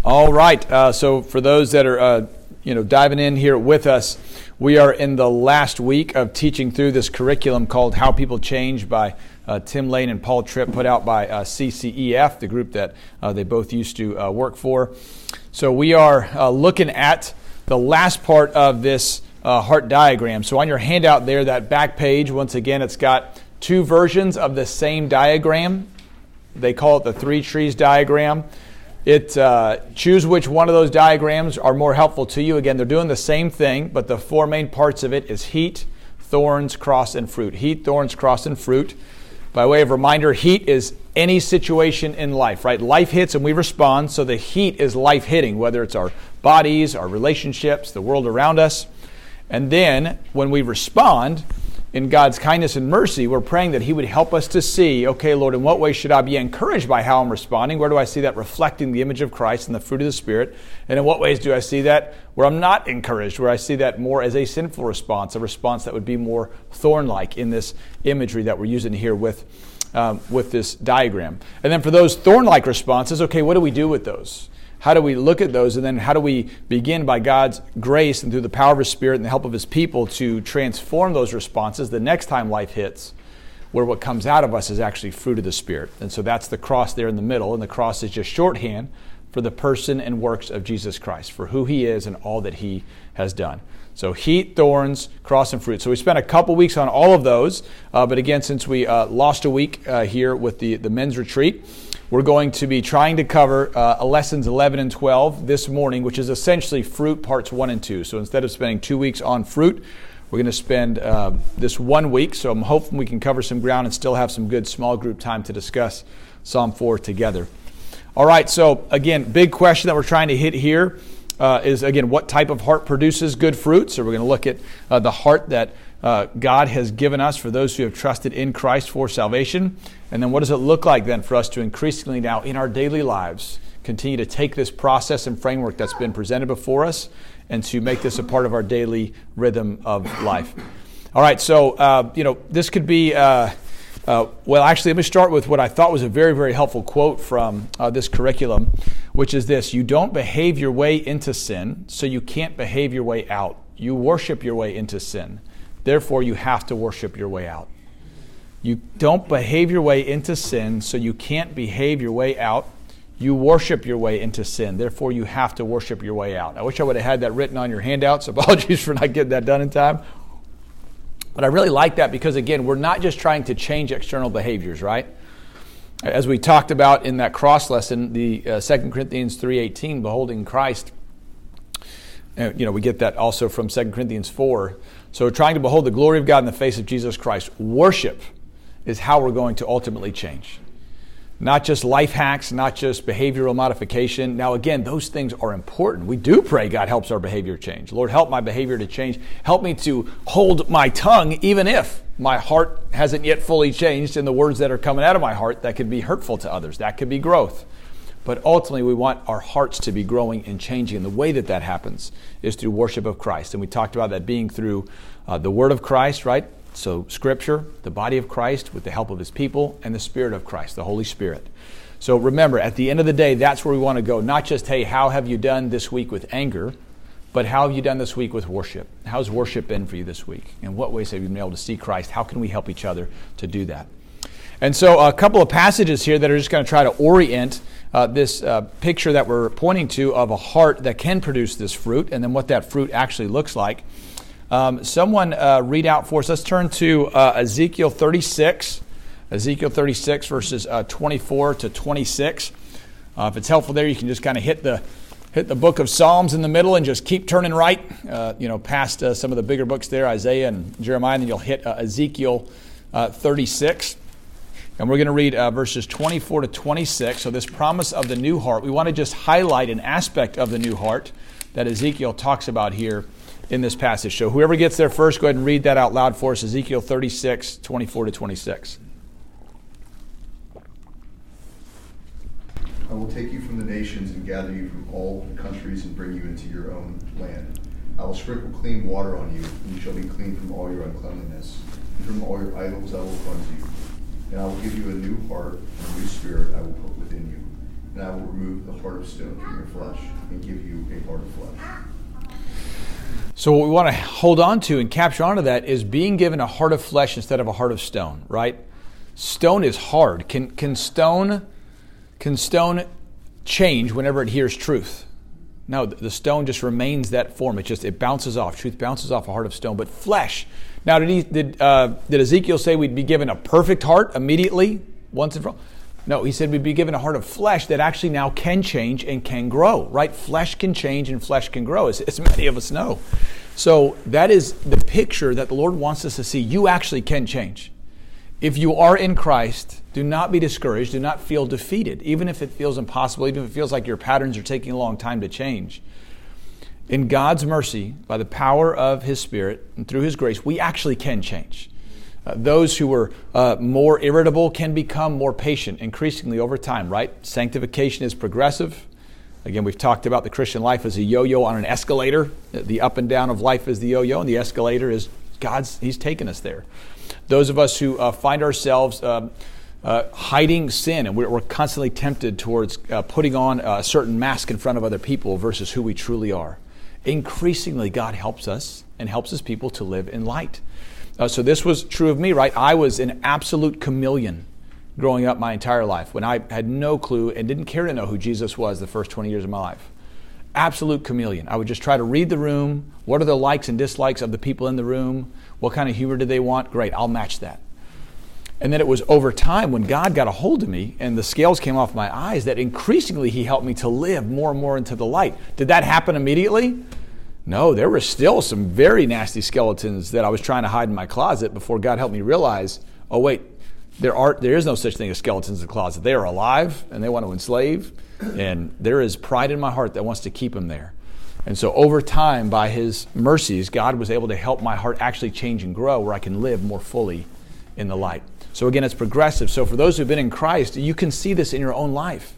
All right. So for those that are diving in here with us, we are in the last week of teaching through this curriculum called How People Change by Tim Lane and Paul Tripp, put out by CCEF, the group that they both used to work for. So we are looking at the last part of this heart diagram. So on your handout there, that back page, once again, it's got two versions of the same diagram. They call it the three trees diagram. Choose which one of those diagrams are more helpful to you. Again, they're doing the same thing, but the four main parts of it is heat, thorns, cross, and fruit. Heat, thorns, cross, and fruit. By way of reminder, heat is any situation in life, right? Life hits and we respond, so the heat is life hitting, whether it's our bodies, our relationships, the world around us. And then when we respond, in God's kindness and mercy, we're praying that He would help us to see, okay, Lord, in what way should I be encouraged by how I'm responding? Where do I see that reflecting the image of Christ and the fruit of the Spirit? And in what ways do I see that where I'm not encouraged, where I see that more as a sinful response, a response that would be more thorn-like in this imagery that we're using here with this diagram? And then for those thorn-like responses, okay, what do we do with those? How do we look at those, and then how do we begin by God's grace and through the power of His Spirit and the help of His people to transform those responses the next time life hits, where what comes out of us is actually fruit of the Spirit? And so that's the cross there in the middle, and the cross is just shorthand for the person and works of Jesus Christ, for who He is and all that He has done. So heat, thorns, cross, and fruit. So we spent a couple weeks on all of those, but again, since we lost a week here with the men's retreat, we're going to be trying to cover lessons 11 and 12 this morning, which is essentially fruit parts 1 and 2. So instead of spending 2 weeks on fruit, we're going to spend this 1 week. So I'm hoping we can cover some ground and still have some good small group time to discuss Psalm 4 together. All right, so again, big question that we're trying to hit here is, again, what type of heart produces good fruit? So we're going to look at the heart that God has given us for those who have trusted in Christ for salvation. And then what does it look like then for us to increasingly now in our daily lives continue to take this process and framework that's been presented before us and to make this a part of our daily rhythm of life? All right, so, this could be, actually, let me start with what I thought was a very, very helpful quote from this curriculum, which is this: you don't behave your way into sin, so you can't behave your way out. You worship your way into sin. Therefore, you have to worship your way out. You don't behave your way into sin, so you can't behave your way out. You worship your way into sin. Therefore, you have to worship your way out. I wish I would have had that written on your handouts. Apologies for not getting that done in time. But I really like that because, again, we're not just trying to change external behaviors, right? As we talked about in that cross lesson, the 2 Corinthians 3:18, beholding Christ, we get that also from 2 Corinthians 4. So we're trying to behold the glory of God in the face of Jesus Christ. Worship is how we're going to ultimately change. Not just life hacks, not just behavioral modification. Now, again, those things are important. We do pray God helps our behavior change. Lord, help my behavior to change. Help me to hold my tongue even if my heart hasn't yet fully changed in the words that are coming out of my heart that could be hurtful to others. That could be growth. But ultimately, we want our hearts to be growing and changing. And the way that that happens is through worship of Christ. And we talked about that being through the Word of Christ, right? So Scripture, the body of Christ with the help of His people, and the Spirit of Christ, the Holy Spirit. So remember, at the end of the day, that's where we want to go. Not just, hey, how have you done this week with anger? But how have you done this week with worship? How's worship been for you this week? In what ways have you been able to see Christ? How can we help each other to do that? And so a couple of passages here that are just going to try to orient this picture that we're pointing to of a heart that can produce this fruit, and then what that fruit actually looks like. Someone read out for us. Let's turn to Ezekiel 36. Ezekiel 36 verses 24 to 26. If it's helpful there, you can just kind of hit the book of Psalms in the middle and just keep turning right, past some of the bigger books there, Isaiah and Jeremiah, and then you'll hit Ezekiel 36. And we're going to read verses 24 to 26. So this promise of the new heart, we want to just highlight an aspect of the new heart that Ezekiel talks about here in this passage. So whoever gets there first, go ahead and read that out loud for us, Ezekiel 36, 24 to 26. I will take you from the nations and gather you from all the countries and bring you into your own land. I will sprinkle clean water on you, and you shall be clean from all your uncleanness. And from all your idols I will cleanse you. And I will give you a new heart, and a new spirit I will put within you. and I will remove the heart of stone from your flesh and give you a heart of flesh. So what we want to hold on to and capture onto that is being given a heart of flesh instead of a heart of stone, right? Stone is hard. Can stone change whenever it hears truth? No, the stone just remains that form. It bounces off. Truth bounces off a heart of stone. But flesh. Now, did Ezekiel say we'd be given a perfect heart immediately, once and for all? No, he said we'd be given a heart of flesh that actually now can change and can grow, right? Flesh can change and flesh can grow, as many of us know. So that is the picture that the Lord wants us to see. You actually can change. If you are in Christ, do not be discouraged. Do not feel defeated, even if it feels impossible, even if it feels like your patterns are taking a long time to change. In God's mercy, by the power of His Spirit and through His grace, we actually can change. Those who were more irritable can become more patient increasingly over time, right? Sanctification is progressive. Again, we've talked about the Christian life as a yo-yo on an escalator. The up and down of life is the yo-yo, and the escalator is He's taken us there. Those of us who find ourselves hiding sin, and we're constantly tempted towards putting on a certain mask in front of other people versus who we truly are. Increasingly, God helps us and helps His people to live in light. So this was true of me, right? I was an absolute chameleon growing up my entire life when I had no clue and didn't care to know who Jesus was the first 20 years of my life. Absolute chameleon. I would just try to read the room. What are the likes and dislikes of the people in the room? What kind of humor do they want? Great, I'll match that. And then it was over time when God got a hold of me and the scales came off my eyes that increasingly He helped me to live more and more into the light. Did that happen immediately? No, there were still some very nasty skeletons that I was trying to hide in my closet before God helped me realize, oh wait, there is no such thing as skeletons in the closet. They are alive and they want to enslave, and there is pride in my heart that wants to keep them there. And so over time, by His mercies, God was able to help my heart actually change and grow where I can live more fully in the light. So again, it's progressive. So for those who've been in Christ, you can see this in your own life.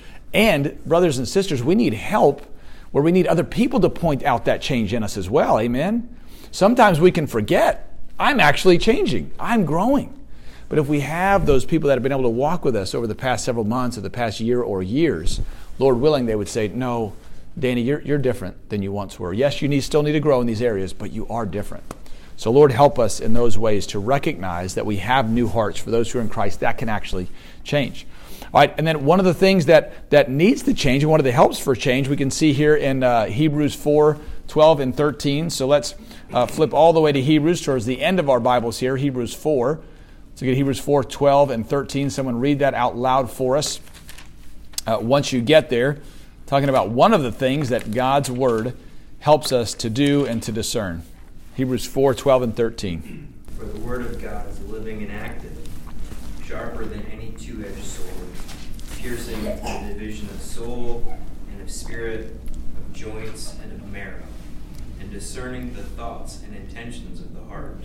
And brothers and sisters, we need help where we need other people to point out that change in us as well. Amen? Sometimes we can forget, I'm actually changing. I'm growing. But if we have those people that have been able to walk with us over the past several months or the past year or years, Lord willing, they would say, no, Danny, you're different than you once were. Yes, you still need to grow in these areas, but you are different. So Lord, help us in those ways to recognize that we have new hearts for those who are in Christ that can actually change. All right, and then one of the things that needs to change, and one of the helps for change, we can see here in Hebrews 4, 12 and 13. So let's flip all the way to Hebrews towards the end of our Bibles here, Hebrews 4. So get Hebrews 4, 12 and 13. Someone read that out loud for us. Once you get there, talking about one of the things that God's Word helps us to do and to discern. Hebrews 4, 12 and 13. For the Word of God is living and active, sharper than any two-edged sword, piercing to the division of soul and of spirit, of joints and of marrow, and discerning the thoughts and intentions of the heart.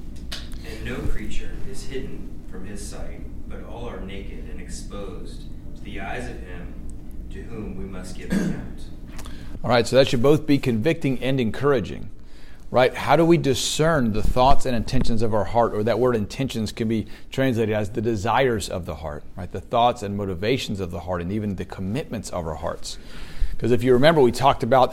And no creature is hidden from His sight, but all are naked and exposed to the eyes of Him to whom we must give account. All right, so that should both be convicting and encouraging. Right? How do we discern the thoughts and intentions of our heart? Or that word intentions can be translated as the desires of the heart, right? The thoughts and motivations of the heart, and even the commitments of our hearts. Because if you remember, we talked about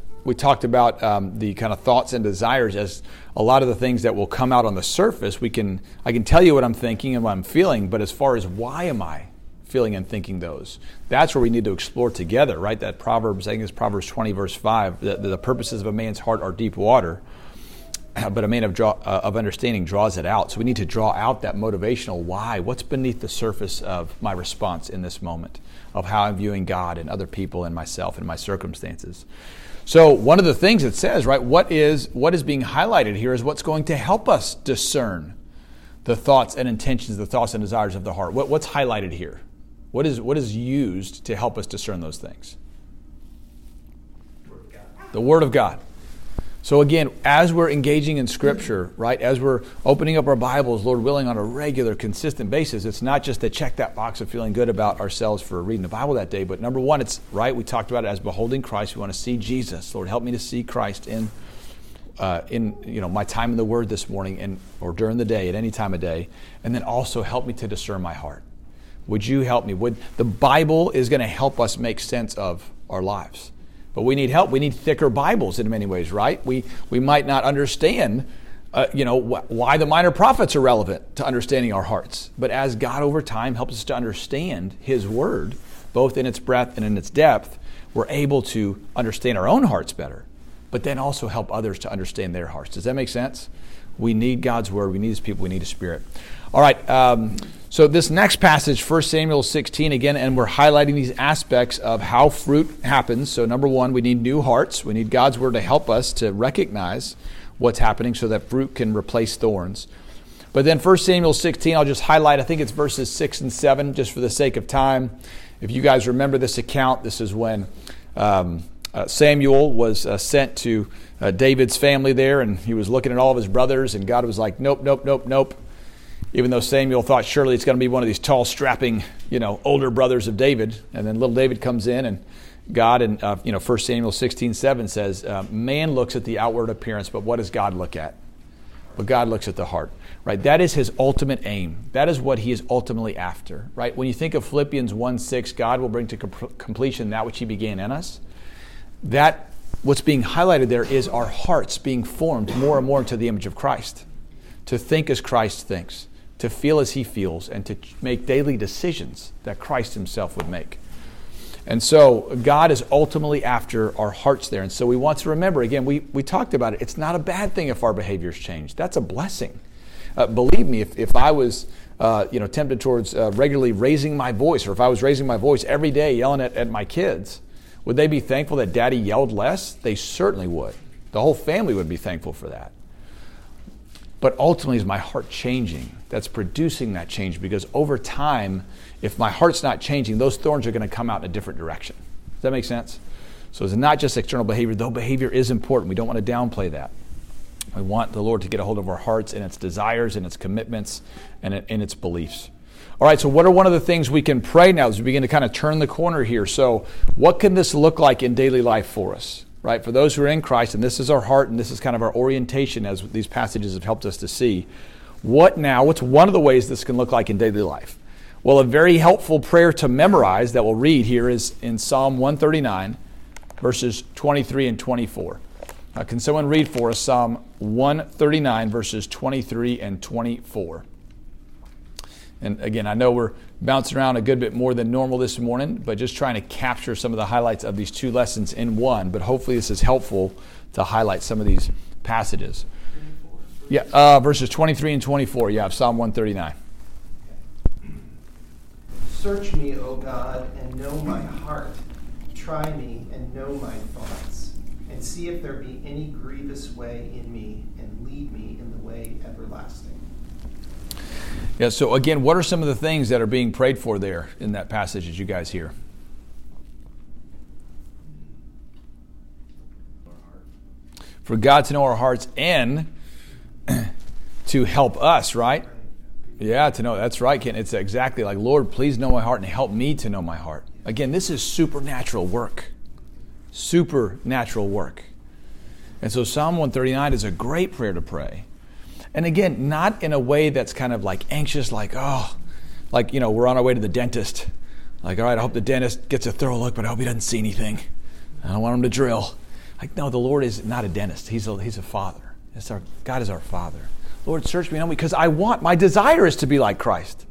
the kind of thoughts and desires as a lot of the things that will come out on the surface. I can tell you what I'm thinking and what I'm feeling, but as far as why am I feeling and thinking those, that's where we need to explore together, right? That Proverbs, I think it's Proverbs 20, verse 5, the purposes of a man's heart are deep water, but a man of understanding draws it out. So we need to draw out that motivational why. What's beneath the surface of my response in this moment, of how I'm viewing God and other people and myself and my circumstances. So one of the things it says, right, what is being highlighted here is what's going to help us discern the thoughts and intentions, the thoughts and desires of the heart. What's highlighted here? What is used to help us discern those things? Word of God. The Word of God. So again, as we're engaging in Scripture, right, as we're opening up our Bibles, Lord willing, on a regular, consistent basis, it's not just to check that box of feeling good about ourselves for reading the Bible that day, but number one, it's, right, we talked about it as beholding Christ. We want to see Jesus. Lord, help me to see Christ in my time in the Word this morning or during the day, at any time of day, and then also help me to discern my heart. Would you help me? The Bible is going to help us make sense of our lives. But we need help. We need thicker Bibles in many ways, right? We might not understand, why the minor prophets are relevant to understanding our hearts. But as God over time helps us to understand His Word, both in its breadth and in its depth, we're able to understand our own hearts better, but then also help others to understand their hearts. Does that make sense? We need God's Word. We need His people. We need His Spirit. All right. So this next passage, 1 Samuel 16, again, and we're highlighting these aspects of how fruit happens. So number one, we need new hearts. We need God's Word to help us to recognize what's happening so that fruit can replace thorns. But then 1 Samuel 16, I'll just highlight, I think it's verses 6 and 7, just for the sake of time. If you guys remember this account, this is when Samuel was sent to David's family there, and he was looking at all of his brothers, and God was like, nope, nope, nope, nope. Even though Samuel thought surely it's going to be one of these tall, strapping, older brothers of David. And then little David comes in, and God in 1 Samuel 16:7 says, man looks at the outward appearance, but what does God look at? But God looks at the heart, right? That is His ultimate aim. That is what He is ultimately after, right? When you think of Philippians 1:6, God will bring to completion that which He began in us. That, what's being highlighted there is our hearts being formed more and more into the image of Christ. To think as Christ thinks, to feel as He feels, and to make daily decisions that Christ Himself would make. And so God is ultimately after our hearts there. And so we want to remember, again, we talked about it. It's not a bad thing if our behaviors change. That's a blessing. Believe me, if I was tempted towards regularly raising my voice, or if I was raising my voice every day yelling at my kids, would they be thankful that Daddy yelled less? They certainly would. The whole family would be thankful for that. But ultimately, is my heart changing? That's producing that change, because over time, if my heart's not changing, those thorns are going to come out in a different direction. Does that make sense? So it's not just external behavior, though behavior is important. We don't want to downplay that. We want the Lord to get a hold of our hearts and its desires and its commitments and its beliefs. All right, so what are one of the things we can pray now as we begin to kind of turn the corner here? So what can this look like in daily life for us? Right, for those who are in Christ, and this is our heart, and this is kind of our orientation as these passages have helped us to see. What's one of the ways this can look like in daily life? Well, a very helpful prayer to memorize that we'll read here is in Psalm 139, verses 23 and 24. Can someone read for us Psalm 139, verses 23 and 24? And again, I know we're bouncing around a good bit more than normal this morning, but just trying to capture some of the highlights of these two lessons in one. But hopefully this is helpful to highlight some of these passages. Yeah, verses 23 and 24, Psalm 139. Search me, O God, and know my heart. Try me and know my thoughts, and see if there be any grievous way in me, and lead me in the way everlasting. Yeah, so again, what are some of the things that are being prayed for there in that passage as you guys hear? For God to know our hearts and to help us, right? Yeah, to know. That's right, Ken. It's exactly like, Lord, please know my heart and help me to know my heart. Again, this is supernatural work. Supernatural work. And so Psalm 139 is a great prayer to pray. And again, not in a way that's kind of like anxious, like, we're on our way to the dentist. Like, all right, I hope the dentist gets a thorough look, but I hope he doesn't see anything. I don't want him to drill. Like, no, the Lord is not a dentist. He's a father. God is our Father. Lord, search me and know me, because my desire is to be like Christ.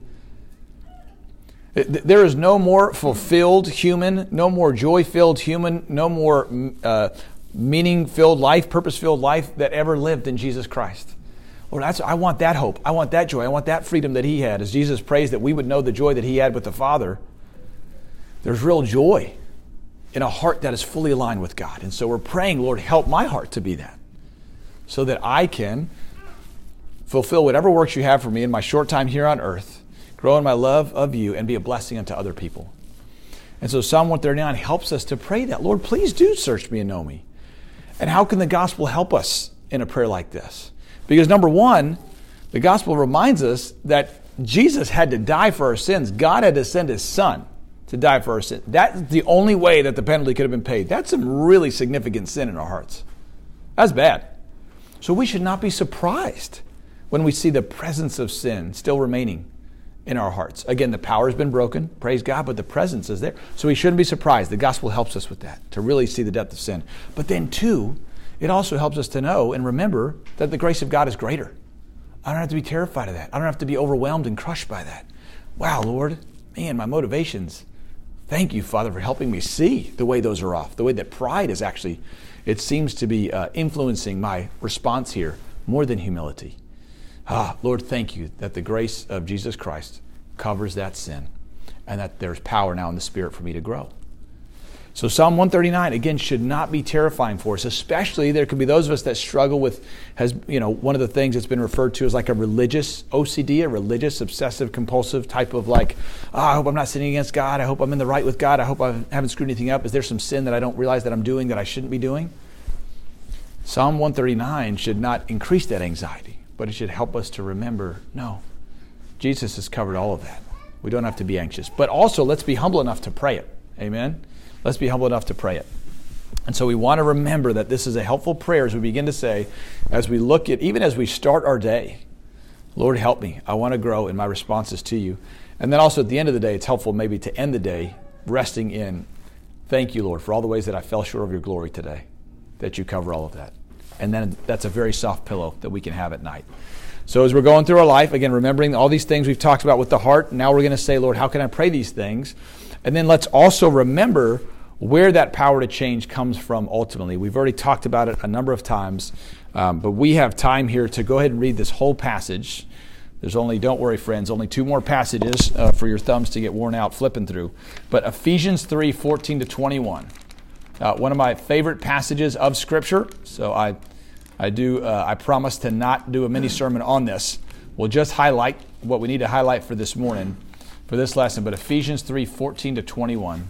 There is no more fulfilled human, no more joy-filled human, no more meaning-filled life, purpose-filled life that ever lived than Jesus Christ. Lord, I want that hope. I want that joy. I want that freedom that He had. As Jesus prays that we would know the joy that He had with the Father, there's real joy in a heart that is fully aligned with God. And so we're praying, Lord, help my heart to be that, so that I can fulfill whatever works you have for me in my short time here on earth, grow in my love of you, and be a blessing unto other people. And so Psalm 139 helps us to pray that. Lord, please do search me and know me. And how can the gospel help us in a prayer like this? Because number one, the gospel reminds us that Jesus had to die for our sins. God had to send His Son to die for our sins. That's the only way that the penalty could have been paid. That's some really significant sin in our hearts. That's bad. So we should not be surprised when we see the presence of sin still remaining in our hearts. Again, the power has been broken, praise God, but the presence is there. So we shouldn't be surprised. The gospel helps us with that, to really see the depth of sin. But then, two, it also helps us to know and remember that the grace of God is greater. I don't have to be terrified of that. I don't have to be overwhelmed and crushed by that. Wow, Lord, man, my motivations. Thank you, Father, for helping me see the way those are off, the way that pride is actually, it seems to be influencing my response here more than humility. Lord, thank you that the grace of Jesus Christ covers that sin and that there's power now in the Spirit for me to grow. So Psalm 139, again, should not be terrifying for us, especially there could be those of us that struggle with, one of the things that's been referred to as like a religious OCD, a religious obsessive compulsive type of like, I hope I'm not sinning against God. I hope I'm in the right with God. I hope I haven't screwed anything up. Is there some sin that I don't realize that I'm doing that I shouldn't be doing? Psalm 139 should not increase that anxiety, but it should help us to remember, no, Jesus has covered all of that. We don't have to be anxious. But also, let's be humble enough to pray it. Amen? Let's be humble enough to pray it. And so we want to remember that this is a helpful prayer as we begin to say, as we look at, even as we start our day, Lord, help me. I want to grow in my responses to you. And then also at the end of the day, it's helpful maybe to end the day resting in, thank you, Lord, for all the ways that I fell short of your glory today, that you cover all of that. And then that's a very soft pillow that we can have at night. So as we're going through our life, again, remembering all these things we've talked about with the heart, now we're going to say, Lord, how can I pray these things? And then let's also remember where that power to change comes from ultimately. We've already talked about it a number of times, but we have time here to go ahead and read this whole passage. There's only, don't worry friends, only 2 more passages for your thumbs to get worn out flipping through. But Ephesians 3, 14 to 21. One of my favorite passages of Scripture, so I promise to not do a mini sermon on this. We'll just highlight what we need to highlight for this morning, for this lesson. But Ephesians 3, 14 to 21,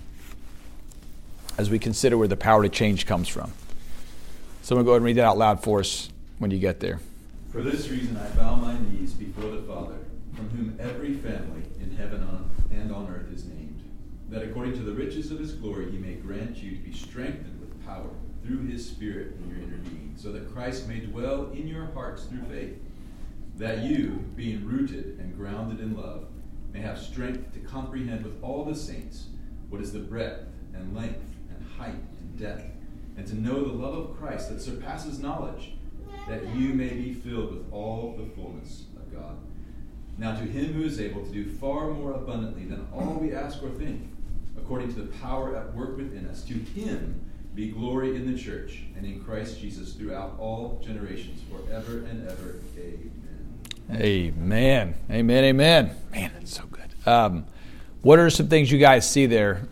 as we consider where the power to change comes from. Someone go ahead and read that out loud for us when you get there. For this reason I bow my knees before the Father, from whom every family in heaven and on earth is named, that according to the riches of his glory he may grant you to be strengthened with power through his Spirit in your inner being, so that Christ may dwell in your hearts through faith, that you, being rooted and grounded in love, may have strength to comprehend with all the saints what is the breadth and length and height and depth, and to know the love of Christ that surpasses knowledge, that you may be filled with all the fullness of God. Now to him who is able to do far more abundantly than all we ask or think, according to the power at work within us, to him be glory in the church and in Christ Jesus throughout all generations, forever and ever. Amen. Amen. Amen. Amen. Man, that's so good. What are some things you guys see there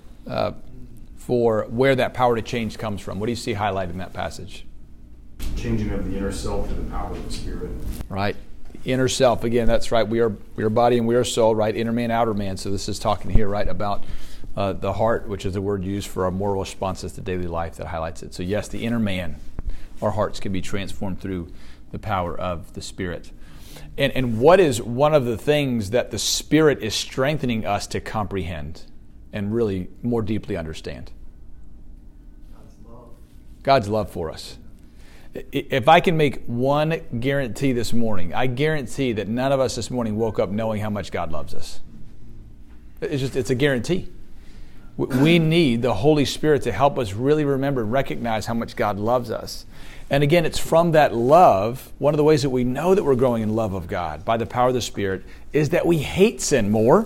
for where that power to change comes from? What do you see highlighted in that passage? Changing of the inner self to the power of the Spirit. Right. Inner self. Again, that's right. We are body and we are soul, right? Inner man, outer man. So this is talking here, right, about the heart, which is the word used for our moral responses to daily life that highlights it. So yes, the inner man, our hearts can be transformed through the power of the Spirit. And what is one of the things that the Spirit is strengthening us to comprehend and really more deeply understand? God's love. God's love for us. If I can make one guarantee this morning, I guarantee that none of us this morning woke up knowing how much God loves us. It's a guarantee. We need the Holy Spirit to help us really remember and recognize how much God loves us. And again, it's from that love, one of the ways that we know that we're growing in love of God by the power of the Spirit is that we hate sin more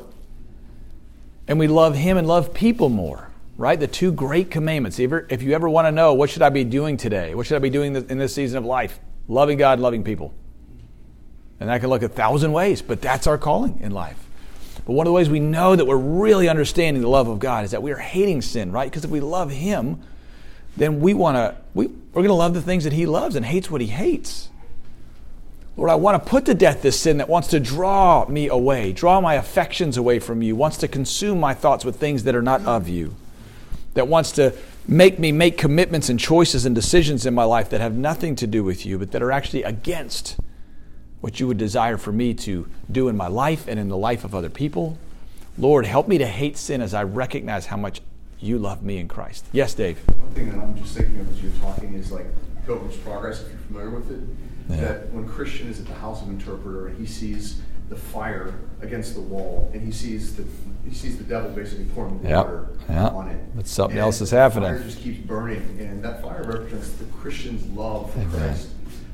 and we love Him and love people more. Right? The 2 great commandments. If you ever want to know, what should I be doing today? What should I be doing in this season of life? Loving God, loving people. And that can look 1,000 ways, but that's our calling in life. But one of the ways we know that we're really understanding the love of God is that we are hating sin, right? Because if we love Him, then we're going to love the things that He loves and hates what He hates. Lord, I want to put to death this sin that wants to draw me away, draw my affections away from you, wants to consume my thoughts with things that are not of you, that wants to make me make commitments and choices and decisions in my life that have nothing to do with you, but that are actually against what you would desire for me to do in my life and in the life of other people. Lord, help me to hate sin as I recognize how much you love me in Christ. Yes, Dave? One thing that I'm just thinking of as you're talking is like Pilgrim's Progress, if you're familiar with it, that when Christian is at the house of interpreter and he sees the fire against the wall, and he sees the devil basically pouring water on it. But something And else is happening. The fire just keeps burning, and that fire represents the Christian's love for Amen. Christ.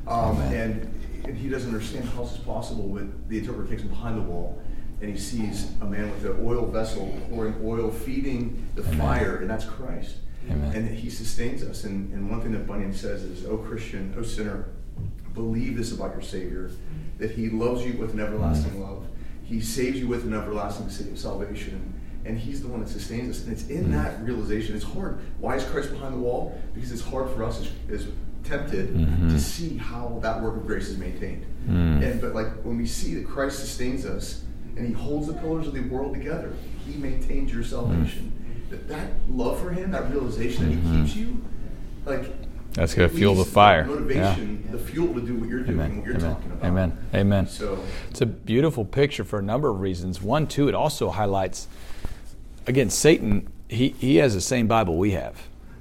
And he doesn't understand how this is possible. With the interpreter takes him behind the wall, and he sees a man with an oil vessel pouring oil, feeding the fire, and that's Christ. Amen. And he sustains us. And one thing that Bunyan says is, "O Christian, O sinner, believe this about your Savior, that he loves you with an everlasting love. He saves you with an everlasting salvation. And he's the one that sustains us." And it's in that realization. It's hard. Why is Christ behind the wall? Because it's hard for us as tempted to see how that work of grace is maintained. But like when we see that Christ sustains us and he holds the pillars of the world together, he maintains your salvation. That love for him, that realization that he keeps you, like that's going to fuel the fire. Motivation, the fuel to do what you're doing, what you're talking about. Amen. Amen. So it's a beautiful picture for a number of reasons. One, too, it also highlights, again, Satan, he has the same Bible we have.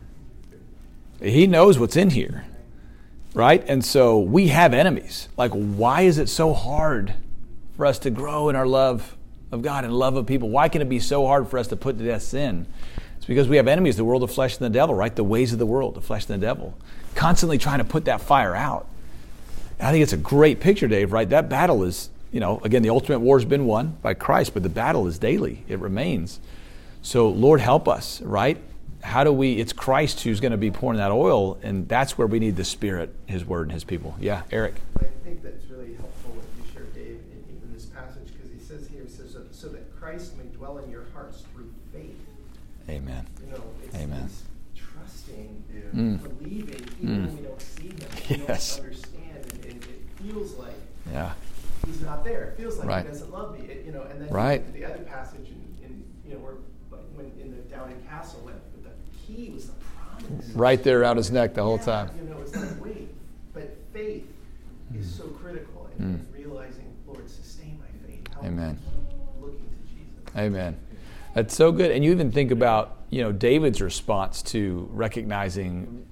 He knows what's in here, right? And so we have enemies. Like, why is it so hard for us to grow in our love of God and love of people? Why can it be so hard for us to put to death sin? It's because we have enemies, the world, the flesh, and the devil, right? The ways of the world, the flesh, and the devil. Constantly trying to put that fire out. And I think it's a great picture, Dave, right? That battle is, again, the ultimate war has been won by Christ, but the battle is daily. It remains. So, Lord, help us, right? It's Christ who's going to be pouring that oil, and that's where we need the Spirit, His Word, and His people. Yeah, Eric. I think that's really helpful what you shared, Dave, in this passage, because he says here, so that Christ may dwell in your hearts through faith. Amen. Amen. It's trusting, believing, even when we don't see him, we don't understand, and it feels like he's not there. It feels like he doesn't love me, and then the other passage when down in Castle, when the key was the promise. Right there around his neck the whole time. It's like, wait, but faith is so critical in realizing, Lord, sustain my faith. Help me looking to Jesus. Amen. That's so good. And you even think about, David's response to recognizing,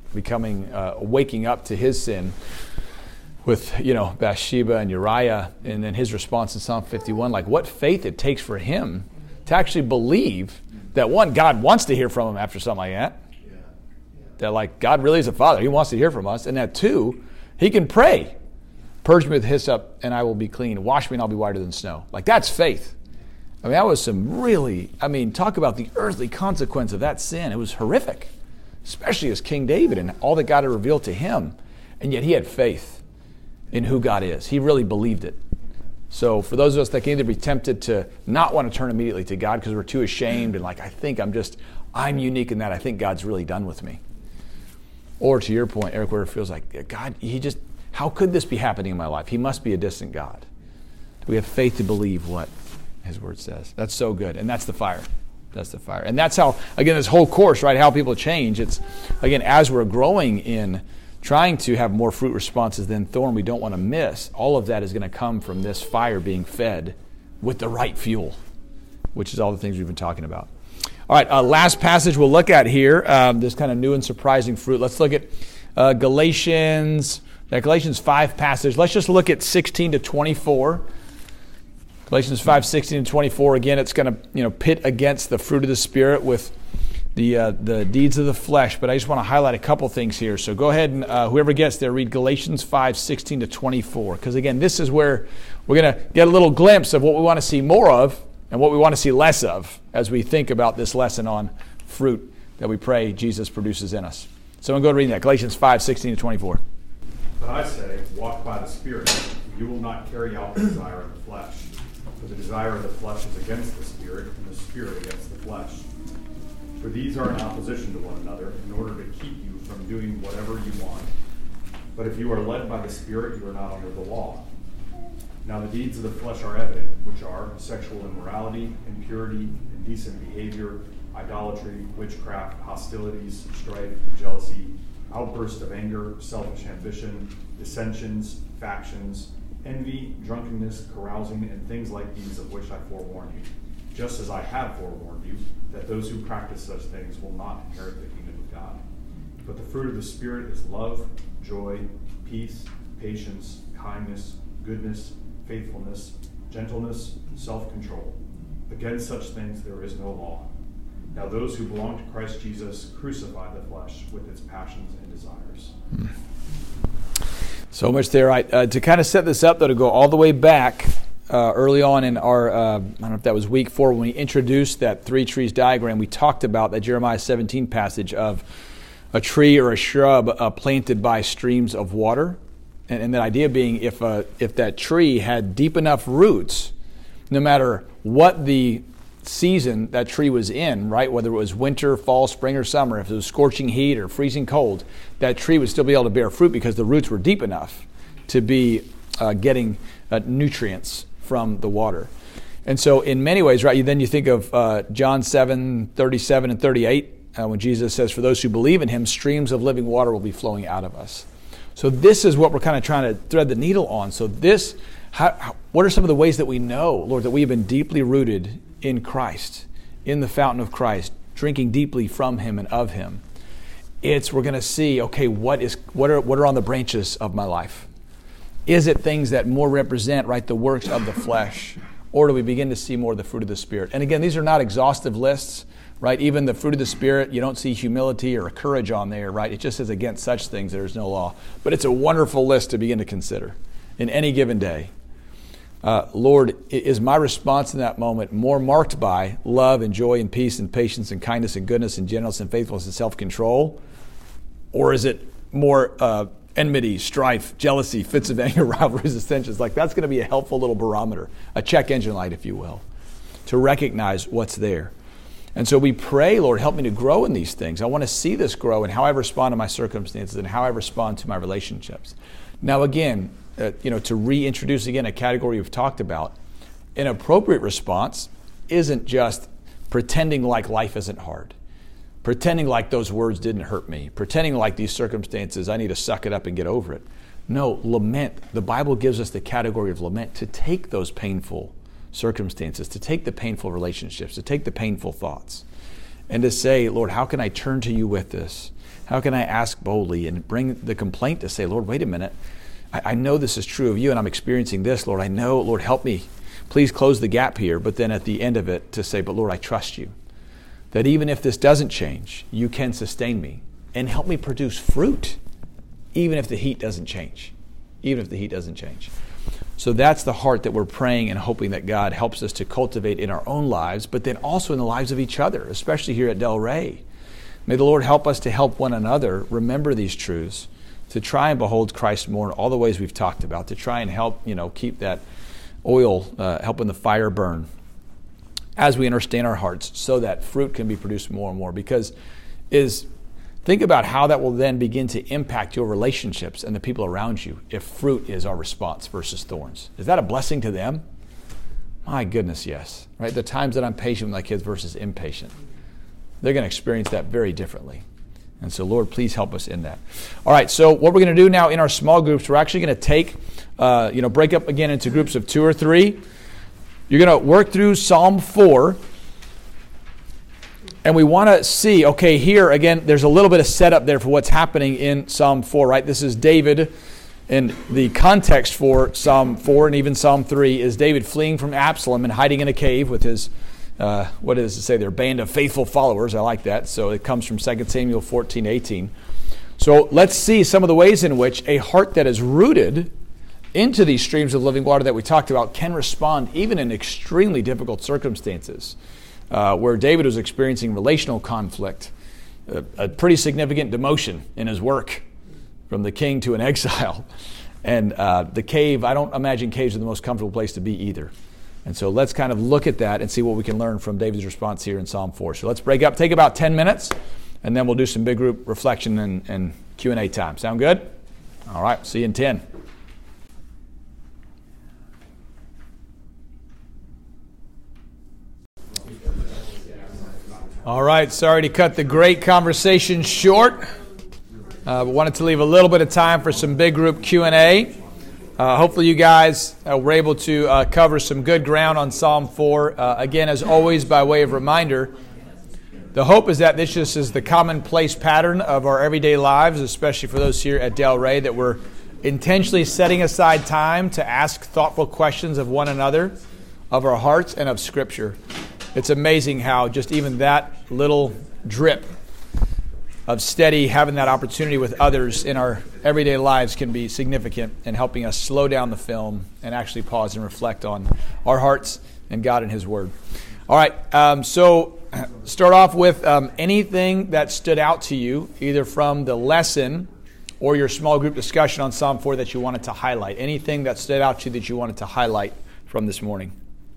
waking up to his sin with, Bathsheba and Uriah, and then his response in Psalm 51, like what faith it takes for him to actually believe that, one, God wants to hear from him after something like that. That, like, God really is a father. He wants to hear from us. And that, two, he can pray. Purge me with hyssop and I will be clean. Wash me and I'll be whiter than snow. Like, that's faith. I mean, that was talk about the earthly consequence of that sin. It was horrific, especially as King David and all that God had revealed to him. And yet he had faith in who God is. He really believed it. So for those of us that can either be tempted to not want to turn immediately to God because we're too ashamed and like, I'm unique in that I think God's really done with me. Or to your point, Eric, where it feels like, God, how could this be happening in my life? He must be a distant God. We have faith to believe what His Word says. That's so good. And that's the fire. That's the fire. And that's how, again, this whole course, right, how people change. It's, again, as we're growing in trying to have more fruit responses than thorn we don't want to miss, all of that is going to come from this fire being fed with the right fuel, which is all the things we've been talking about. All right, last passage we'll look at here, this kind of new and surprising fruit. Let's look at Galatians 5 passage. Let's just look at 16 to 24. Galatians 5, 16 to 24. Again, it's going to pit against the fruit of the Spirit with the deeds of the flesh, but I just want to highlight a couple things here. So go ahead and whoever gets there, read Galatians 5, 16 to 24. Because again, this is where we're going to get a little glimpse of what we want to see more of and what we want to see less of as we think about this lesson on fruit that we pray Jesus produces in us. So I'm going to read that, Galatians 5, 16 to 24. But I say, walk by the Spirit, and you will not carry out the desire of the flesh. For the desire of the flesh is against the Spirit, and the Spirit against the flesh. For these are in opposition to one another, in order to keep you from doing whatever you want. But if you are led by the Spirit, you are not under the law. Now the deeds of the flesh are evident, which are sexual immorality, impurity, indecent behavior, idolatry, witchcraft, hostilities, strife, jealousy, outbursts of anger, selfish ambition, dissensions, factions, envy, drunkenness, carousing, and things like these, of which I forewarn you. Just as I have forewarned you, that those who practice such things will not inherit the kingdom of God. But the fruit of the Spirit is love, joy, peace, patience, kindness, goodness, faithfulness, gentleness, self-control. Against such things there is no law. Now those who belong to Christ Jesus crucify the flesh with its passions and desires. So much there. To kind of set this up, though, to go all the way back early on in our, I don't know if that was week 4, when we introduced that 3 trees diagram, we talked about that Jeremiah 17 passage of a tree or a shrub planted by streams of water. And that idea being if that tree had deep enough roots, no matter what the season that tree was in, right, whether it was winter, fall, spring, or summer, if it was scorching heat or freezing cold, that tree would still be able to bear fruit because the roots were deep enough to be getting nutrients from the water. And so in many ways, right, then you think of John 7:37 and 38, when Jesus says, for those who believe in him, streams of living water will be flowing out of us. So this is what we're kind of trying to thread the needle on. So this, what are some of the ways that we know, Lord, that we have been deeply rooted in Christ, in the fountain of Christ, drinking deeply from him and of him? We're going to see, okay, what are on the branches of my life? Is it things that more represent, right, the works of the flesh? Or do we begin to see more of the fruit of the Spirit? And again, these are not exhaustive lists, right? Even the fruit of the Spirit, you don't see humility or courage on there, right? It just says against such things there is no law. But it's a wonderful list to begin to consider in any given day. Lord, is my response in that moment more marked by love and joy and peace and patience and kindness and goodness and gentleness and faithfulness and self-control? Or is it more enmity, strife, jealousy, fits of anger, rivalries, dissensions? Like, that's going to be a helpful little barometer, a check engine light, if you will, to recognize what's there. And so we pray, Lord, help me to grow in these things. I want to see this grow in how I respond to my circumstances and how I respond to my relationships. Now, again, to reintroduce again a category we've talked about, an appropriate response isn't just pretending like life isn't hard, pretending like those words didn't hurt me, pretending like these circumstances, I need to suck it up and get over it. No, lament. The Bible gives us the category of lament, to take those painful circumstances, to take the painful relationships, to take the painful thoughts, and to say, Lord, how can I turn to you with this? How can I ask boldly and bring the complaint to say, Lord, wait a minute. I know this is true of you and I'm experiencing this, Lord. I know, Lord, help me. Please close the gap here. But then at the end of it to say, but Lord, I trust you. That even if this doesn't change, you can sustain me and help me produce fruit, even if the heat doesn't change. Even if the heat doesn't change. So that's the heart that we're praying and hoping that God helps us to cultivate in our own lives, but then also in the lives of each other, especially here at Del Rey. May the Lord help us to help one another remember these truths, to try and behold Christ more in all the ways we've talked about, to try and help, keep that oil, helping the fire burn as we understand our hearts so that fruit can be produced more and more. Because think about how that will then begin to impact your relationships and the people around you if fruit is our response versus thorns. Is that a blessing to them? My goodness, yes. Right? The times that I'm patient with my kids versus impatient, they're going to experience that very differently. And so, Lord, please help us in that. All right, so what we're going to do now in our small groups, we're actually going to take, break up again into groups of 2 or 3. You're going to work through Psalm 4. And we want to see, okay, here, again, there's a little bit of setup there for what's happening in Psalm 4, right? This is David, and the context for Psalm 4 and even Psalm 3 is David fleeing from Absalom and hiding in a cave with his what does it say there? Band of faithful followers. I like that. So it comes from 2 Samuel 14:18. So let's see some of the ways in which a heart that is rooted into these streams of living water that we talked about can respond even in extremely difficult circumstances, where David was experiencing relational conflict, a pretty significant demotion in his work from the king to an exile. And the cave, I don't imagine caves are the most comfortable place to be either. And so let's kind of look at that and see what we can learn from David's response here in Psalm 4. So let's break up, take about 10 minutes, and then we'll do some big group reflection and Q&A time. Sound good? All right, see you in 10. All right, sorry to cut the great conversation short, but wanted to leave a little bit of time for some big group Q&A. Hopefully you guys were able to cover some good ground on Psalm 4. Again, as always, by way of reminder, the hope is that this just is the commonplace pattern of our everyday lives, especially for those here at Del Rey, that we're intentionally setting aside time to ask thoughtful questions of one another, of our hearts, and of Scripture. It's amazing how just even that little drip of steady having that opportunity with others in our everyday lives can be significant in helping us slow down the film and actually pause and reflect on our hearts and God and His Word. All right, so start off with anything that stood out to you, either from the lesson or your small group discussion on Psalm 4 that you wanted to highlight. Anything that stood out to you that you wanted to highlight from this morning.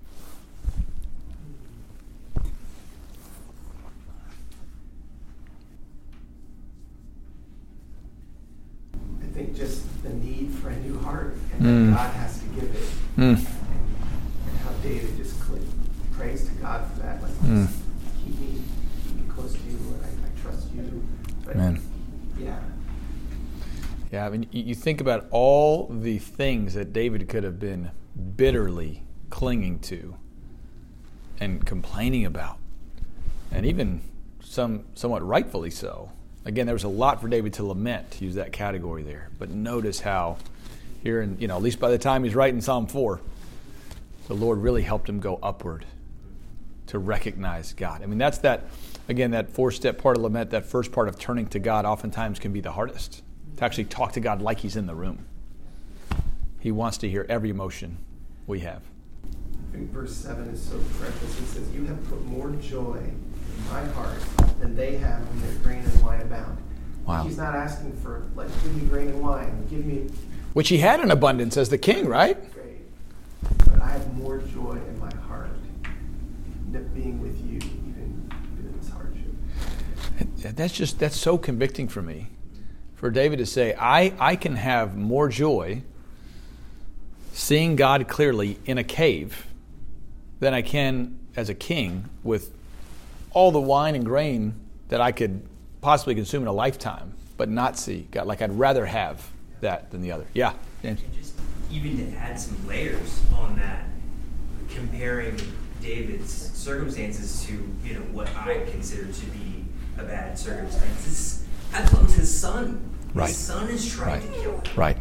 I think just the need for a new heart, and that God has to give it. And how David just prays to God for that. Like, keep me close to you, Lord. I trust you. But, yeah. Yeah, I mean, you think about all the things that David could have been bitterly clinging to and complaining about, and even somewhat rightfully so. Again, there was a lot for David to lament, to use that category there. But notice how here, at least by the time he's writing Psalm 4, the Lord really helped him go upward to recognize God. I mean, that's that 4-step part of lament, that first part of turning to God oftentimes can be the hardest. To actually talk to God like He's in the room. He wants to hear every emotion we have. I think verse 7 is so precious. It says, you have put more joy in my heart than they have when their grain and wine abound. Wow. He's not asking for, give me grain and wine. Give me... Which he had in abundance as the king, right? Great. But I have more joy in my heart being with you, even in this hardship. That's so convicting for me. For David to say, I can have more joy seeing God clearly in a cave than I can as a king with all the wine and grain that I could possibly consume in a lifetime, but not see God. Like, I'd rather have that than the other. Yeah, James. And just even to add some layers on that, comparing David's circumstances to what I consider to be a bad circumstance. Absalom's his son. Right. His son is trying to kill him. Right.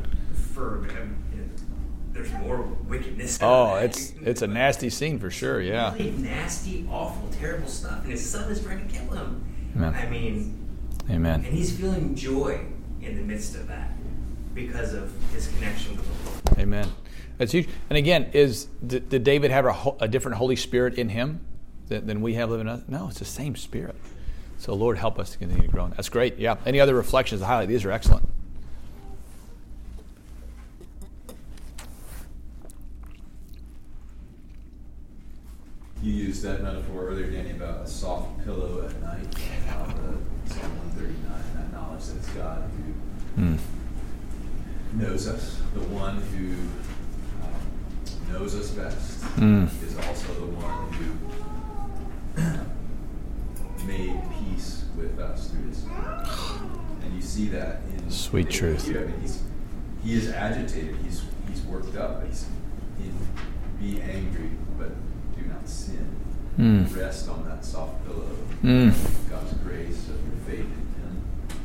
There's more wickedness. Oh, it's a nasty scene for sure. Yeah. Really nasty, awful, terrible stuff, and his son is trying to kill him. Amen. I mean, Amen. and he's feeling joy in the midst of that because of his connection with the Lord. Amen. That's huge. And again, did David have a different Holy Spirit in him than we have living in us? No, it's the same Spirit. So Lord, help us to continue to grow. That's great. Yeah. Any other reflections to highlight? These are excellent. You used that metaphor earlier, Danny, about a soft pillow at night. How the Psalm 139, that knowledge that it's God who knows us, the one who knows us best, is also the one who made peace with us through His Son. And you see that in Sweet truth. I mean, he is agitated. He's worked up. He's be angry, but do not sin. Rest on that soft pillow of God's grace, of your faith in Him.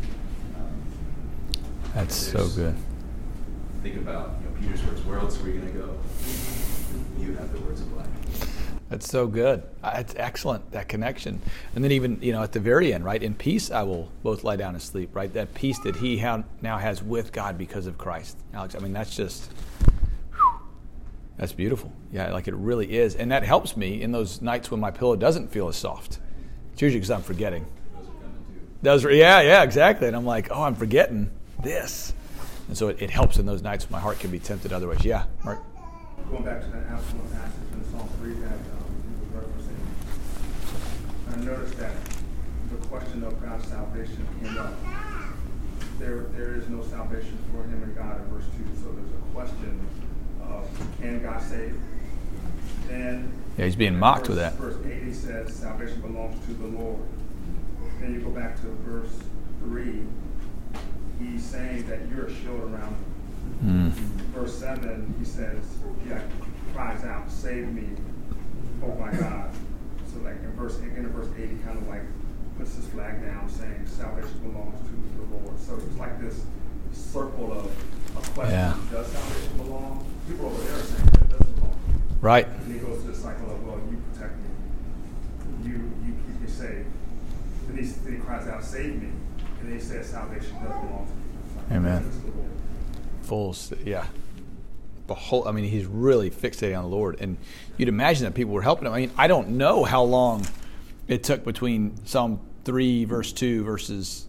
That's so good. Think about Peter's words. Where else are we going to go? You have the words of life. That's so good. It's excellent, that connection. And then even, at the very end, right? In peace I will both lie down and sleep, right? That peace that he now has with God because of Christ. Alex, I mean, that's just, that's beautiful. Yeah, like it really is. And that helps me in those nights when my pillow doesn't feel as soft. It's usually because I'm forgetting. Those are coming too. Yeah, exactly. And I'm like, I'm forgetting this. And so it helps in those nights when my heart can be tempted other ways. Yeah, Mark? Going back to that Absalom passage in Psalm 3 that you were referencing, I noticed that the question of God's salvation came up. There is no salvation for him and God in verse 2. So there's a question of, can God save? Then He's being mocked with that. Verse 8, he says, salvation belongs to the Lord. Then you go back to verse 3, he's saying that you're a shield around him. Verse 7, he says, cries out, save me, oh my God. So like in verse 8, he kind of like puts his flag down saying salvation belongs to the Lord. So it's like this circle of question, Yeah. does salvation belong? People over there are saying that it doesn't belong. Right. And he goes to the cycle of, well, you protect me, you keep me safe. Then he cries out, save me. And then he says salvation does belong to me. Like, Amen. that's the Lord. Yeah. He's really fixating on the Lord. And you'd imagine that people were helping him. I mean, I don't know how long it took between Psalm 3, verse 2 versus,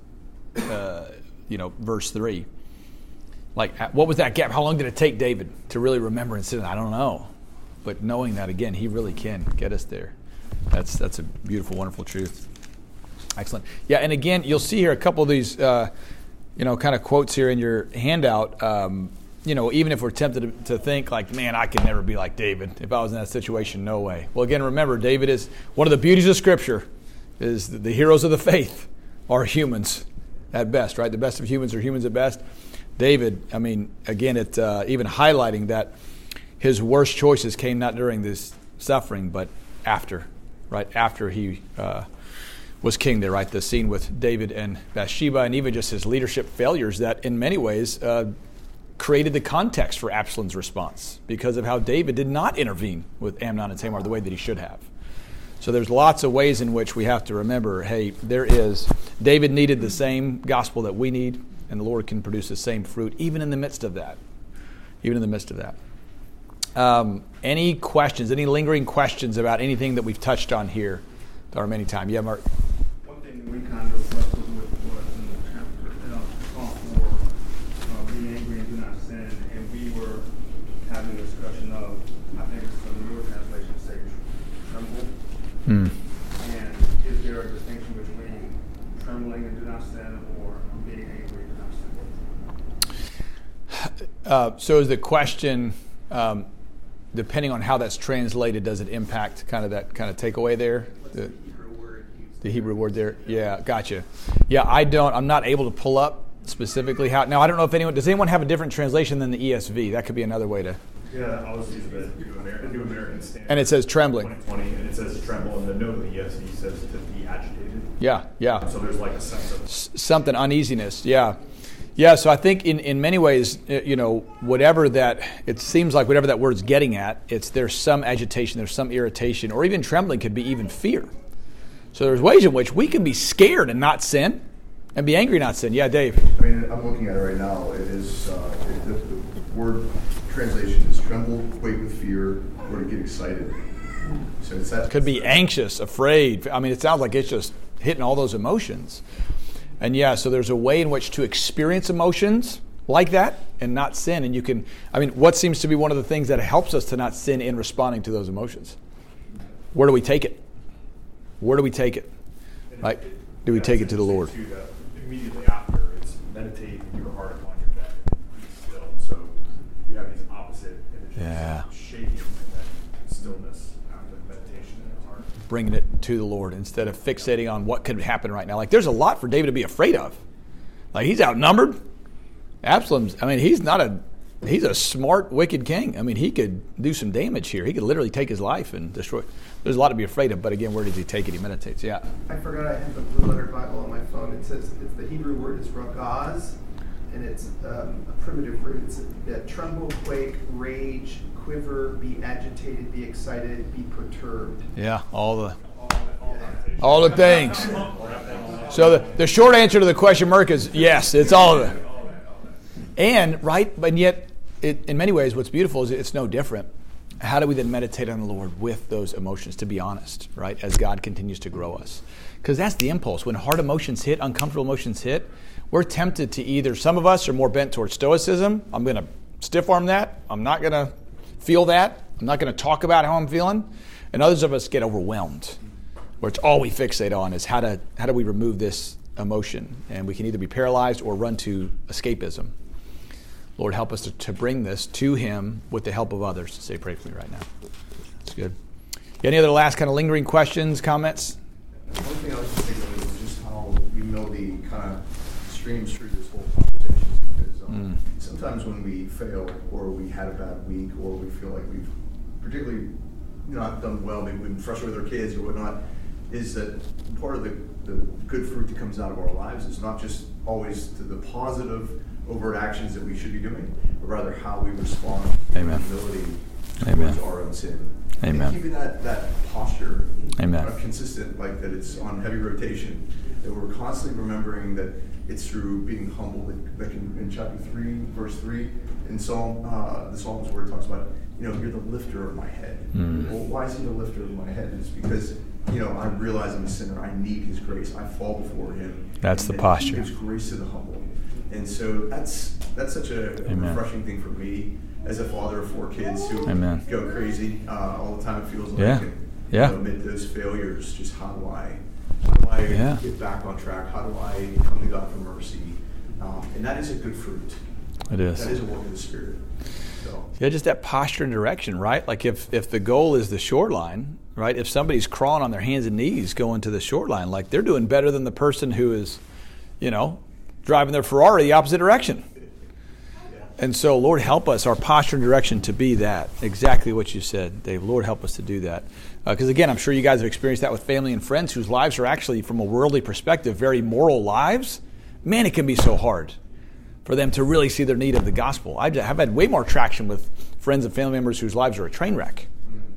verse 3. Like, what was that gap? How long did it take David to really remember and sit? I don't know. But knowing that, again, he really can get us there. That's a beautiful, wonderful truth. Excellent. Yeah, and again, you'll see here a couple of these, kind of quotes here in your handout. Even if we're tempted to think like, man, I could never be like David. If I was in that situation, no way. Well, again, remember, David is one of the beauties of Scripture is the heroes of the faith are humans at best, right? The best of humans are humans at best. David, again, it even highlighting that his worst choices came not during this suffering, but after, right? After he was king there, right? The scene with David and Bathsheba, and even just his leadership failures that in many ways created the context for Absalom's response because of how David did not intervene with Amnon and Tamar the way that he should have. So there's lots of ways in which we have to remember, hey, David needed the same gospel that we need, and the Lord can produce the same fruit even in the midst of that. Any questions, any lingering questions about anything that we've touched on here? There are many times. Yeah, Mark. One thing we kind of wrestled with was in the chapter, Psalm 4, being angry and do not sin, and we were having a discussion of, I think some newer translations say tremble. And is there a distinction between trembling and do not sin, or being angry and do not sin? So is the question, depending on how that's translated, does it impact kind of that kind of takeaway there? The Hebrew word there? Yeah, gotcha. Yeah, I'm not able to pull up specifically how. Now, I don't know if does anyone have a different translation than the ESV? That could be another way to. Yeah, I was using the New American Standard. And it says trembling. 2020, and it says tremble, and the note of the ESV says to be agitated. Yeah. So there's like a sense of something, uneasiness, yeah. Yeah, so I think in many ways, whatever that, it seems like whatever that word's getting at, there's some agitation, there's some irritation, or even trembling could be even fear. So there's ways in which we can be scared and not sin, and be angry and not sin. Yeah, Dave. I'm looking at it right now. It is, the word translation is tremble, quake with fear, or to get excited. So it's that. Could be anxious, afraid. It sounds like it's just hitting all those emotions. And yeah, so there's a way in which to experience emotions like that and not sin. And you can, what seems to be one of the things that helps us to not sin in responding to those emotions? Where do we take it? Right? Do we take it to the Lord? Immediately after, it's meditate in your heart upon your bed. Be still. So you have these opposite images. Yeah. Shaking and then stillness after meditation in your heart. Bringing it to the Lord instead of fixating on what could happen right now. Like, there's a lot for David to be afraid of. Like, he's outnumbered. Absalom's, he's a smart, wicked king. He could do some damage here. He could literally take his life and destroy. There's a lot to be afraid of, but again, where does he take it? He meditates. Yeah. I forgot I had the Blue Letter Bible on my phone. It says the Hebrew word is ragaz, and it's a primitive root. It's tremble, quake, rage, quiver, be agitated, be excited, be perturbed. Yeah, all the things. So the short answer to the question, Mark, is yes, it's all of it. And yet, in many ways, what's beautiful is it's no different. How do we then meditate on the Lord with those emotions, to be honest, right, as God continues to grow us? Because that's the impulse. When hard emotions hit, uncomfortable emotions hit, we're tempted to either, some of us are more bent towards stoicism. I'm going to stiff arm that. I'm not going to feel that. I'm not going to talk about how I'm feeling. And others of us get overwhelmed, where it's all we fixate on is how do we remove this emotion? And we can either be paralyzed or run to escapism. Lord, help us to bring this to Him with the help of others. Say, pray for me right now. That's good. Any other last kind of lingering questions, comments? One thing I was just thinking of is just how humility kind of streams through this whole conversation. Because sometimes when we fail, or we had a bad week, or we feel like we've particularly not done well, maybe we've been frustrated with our kids or whatnot, is that part of the good fruit that comes out of our lives is not just always to the positive overt actions that we should be doing, but rather how we respond Amen. in humility Amen. towards our own sin. Amen. And keeping that posture Amen. consistent, like that it's on heavy rotation, that we're constantly remembering that it's through being humble. Like in chapter 3, verse 3, in Psalm, the Psalms where it talks about, you're the lifter of my head. Well, why is he the lifter of my head? It's because, I realize I'm a sinner. I need his grace. I fall before him. That's the posture. He gives grace to the humble. And so that's such a refreshing thing for me as a father of 4 kids who go crazy all the time, it feels like. And, amid those failures, just how do I get back on track? How do I come to God for mercy? And that is a good fruit. It is. That is a work of the Spirit. So. Yeah, just that posture and direction, right? Like if the goal is the short line, right? If somebody's crawling on their hands and knees going to the short line, like they're doing better than the person who is, driving their Ferrari the opposite direction. And so, Lord, help us, our posture and direction to be that. Exactly what you said, Dave. Lord, help us to do that. Because, again, I'm sure you guys have experienced that with family and friends whose lives are actually, from a worldly perspective, very moral lives. Man, it can be so hard for them to really see their need of the gospel. I've had way more traction with friends and family members whose lives are a train wreck.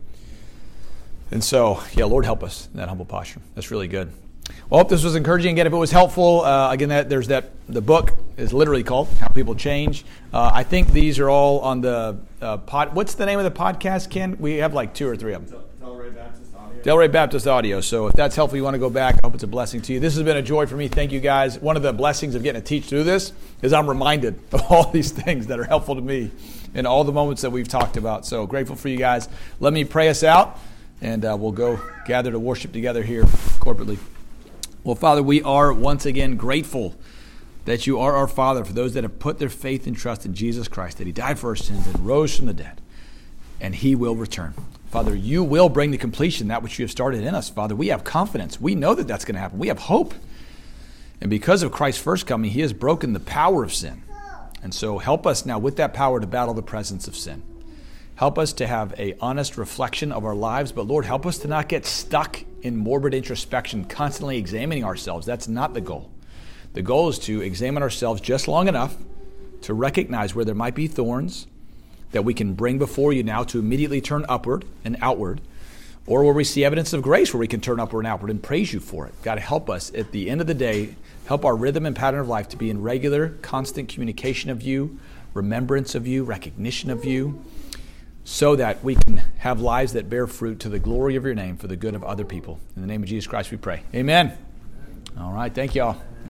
And so, Lord, help us in that humble posture. That's really good. Well, I hope this was encouraging. Again, if it was helpful, the book is literally called How People Change. I think these are all on the what's the name of the podcast, Ken? We have like 2 or 3 of them. Delray Baptist Audio. Delray Baptist Audio. So if that's helpful, you want to go back, I hope it's a blessing to you. This has been a joy for me. Thank you, guys. One of the blessings of getting to teach through this is I'm reminded of all these things that are helpful to me in all the moments that we've talked about. So grateful for you guys. Let me pray us out, and we'll go gather to worship together here corporately. Well, Father, we are once again grateful that you are our Father for those that have put their faith and trust in Jesus Christ, that he died for our sins and rose from the dead, and he will return. Father, you will bring to completion that which you have started in us. Father, we have confidence. We know that that's going to happen. We have hope. And because of Christ's first coming, he has broken the power of sin. And so help us now with that power to battle the presence of sin. Help us to have an honest reflection of our lives, but Lord, help us to not get stuck in morbid introspection, constantly examining ourselves. That's not the goal. The goal is to examine ourselves just long enough to recognize where there might be thorns that we can bring before you now to immediately turn upward and outward, or where we see evidence of grace where we can turn upward and outward and praise you for it. God, help us at the end of the day, help our rhythm and pattern of life to be in regular, constant communication of you, remembrance of you, recognition of you, so that we can have lives that bear fruit to the glory of your name for the good of other people. In the name of Jesus Christ we pray. Amen. All right. Thank you all.